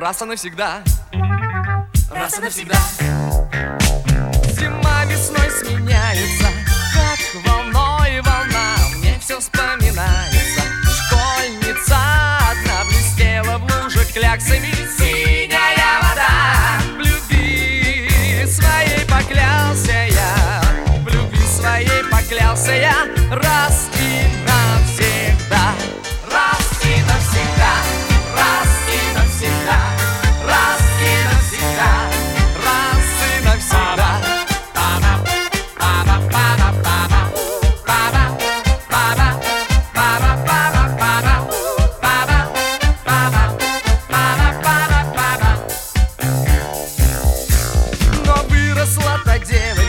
раз и навсегда. Раз и навсегда. Зима весной сменяется, как волной волна. Мне все вспоминается. Школьница одна блестела в луже кляксами. Синяя вода. В любви своей поклялся я, в любви своей поклялся я. Раз и навсегда. Раз и навсегда. Раз и навсегда. Раз и навсегда. Раз и навсегда. Но выросла та дева,